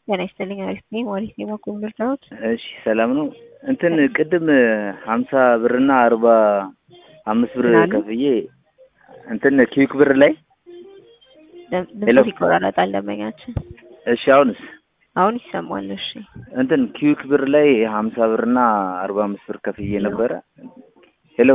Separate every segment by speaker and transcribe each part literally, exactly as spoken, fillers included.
Speaker 1: ጤና ይስጥልኝ አሪፍ ነኝ ማለት ነው ማቆምርታውት
Speaker 2: እሺ ሰላም ነው እንትን ቅድም ሀምሳ ብርና አርባ አምስት ብር ከፍዬ እንትን ኪክ ብር ላይ
Speaker 1: ለምን ይቆራረጣል ለማኛችን
Speaker 2: እሺ አሁንስ
Speaker 1: አሁን ይሰማል እሺ
Speaker 2: እንትን ኪክ ብር ላይ ሀምሳ ብርና አርባ አምስት ብር ከፍዬ ነበር ሄሎ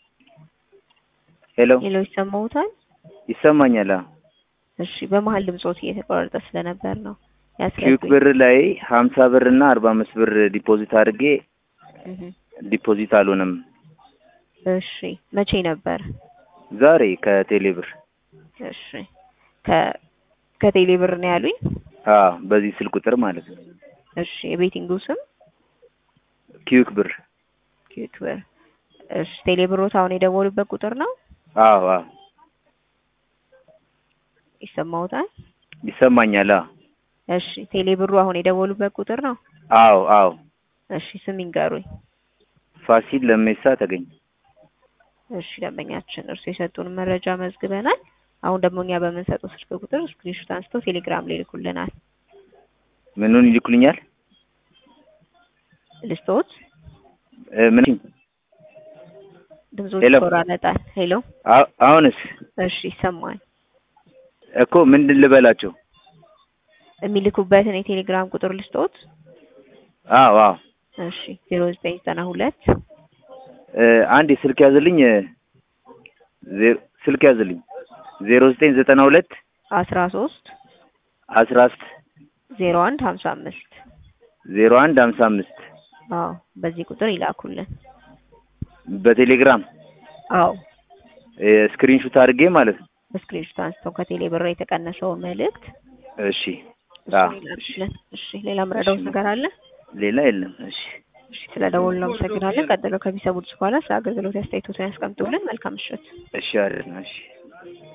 Speaker 2: ሄሎ
Speaker 1: ሄሎ ይሰማውታል
Speaker 2: ይሰማኛል
Speaker 1: እሺ በመሃል ድምጾት እየተቆራረጠ ስለነበር ነው
Speaker 2: ኪክ ብር ላይ ሀምሳ ብርና አርባ አምስት ብር ዲፖዚት አድርጌ ዲፖዚት አልሆነም
Speaker 1: እሺ መቼ ነበር
Speaker 2: ዛሬ ከቴሌ ብር
Speaker 1: እሺ ከ ከቴሌ ብር ነው ያሉኝ
Speaker 2: አዎ በዚህ ስልክ ቁጥር ማለት ነው
Speaker 1: እሺ የቤቲንጉ ስም
Speaker 2: ኪክ ብር
Speaker 1: ኪክ ብር እሺ ቴሌ ብሮት አሁን የደወሉበት ቁጥር ነው
Speaker 2: አዎ አዎ
Speaker 1: ይሰማውታል
Speaker 2: ይሰማኛል አዎ
Speaker 1: እሺ ቴሌ ብሩ አሁን የደወሉበት ቁጥር ነው
Speaker 2: አዎ አዎ
Speaker 1: እሺ ስም ይንገሩኝ
Speaker 2: ፋሲል ለሜሳ ተገኝ
Speaker 1: እሺ ደንበኛችን እርሱ የሰጡን መረጃ መዝግበናል አሁን ደግሞ እኛ በመንሰጠው ስልክ ቁጥር ስክሪንሾት አንስተው ቴሌግራም ላይ ልኩልናል
Speaker 2: ምኑን ይልኩልኛል
Speaker 1: ልስቶት
Speaker 2: ምን
Speaker 1: ድምጾች ቆራረጣል ሄሎ
Speaker 2: አሁንስ
Speaker 1: እሺ ይሰማል
Speaker 2: እኮ ምንድን ልበላቸው
Speaker 1: የሚልኩበትን የቴሌግራም ቁጥር ልስቶት
Speaker 2: አዎ አዎ
Speaker 1: እሺ ዜሮ ዘጠኝ ዘጠና ሁለት
Speaker 2: አንድ ስልክ ያዝልኝ ስልክ ያዝልኝ ዜሮ ዘጠኝ ዘጠና ሁለት
Speaker 1: አስራ ሶስት
Speaker 2: አስራ ሶስት
Speaker 1: ዜሮ አንድ ሀምሳ አምስት
Speaker 2: ዜሮ አንድ ሀምሳ አምስት
Speaker 1: አዎ በዚህ ቁጥር ይላኩልን
Speaker 2: በቴሌግራም
Speaker 1: አዎ
Speaker 2: ስክሪንሾት አድርጌ ማለት ነው
Speaker 1: ስክሪንሾት አንስተው ከቴሌ ብር የተቀነሰው መልእክት
Speaker 2: እሺ
Speaker 1: አዎ እሺ ሌላ ምረዳው ነገር አለ
Speaker 2: ሌላ የለም እሺ
Speaker 1: እሺ ስለደወሉ እናመሰግናለን ቀጥሎ ከቢሰቡት በኋላ ስለ አገልግሎት አስተያየቶትን ያስቀምጡልን መልካም ምሽት
Speaker 2: እሺ አይደል እሺ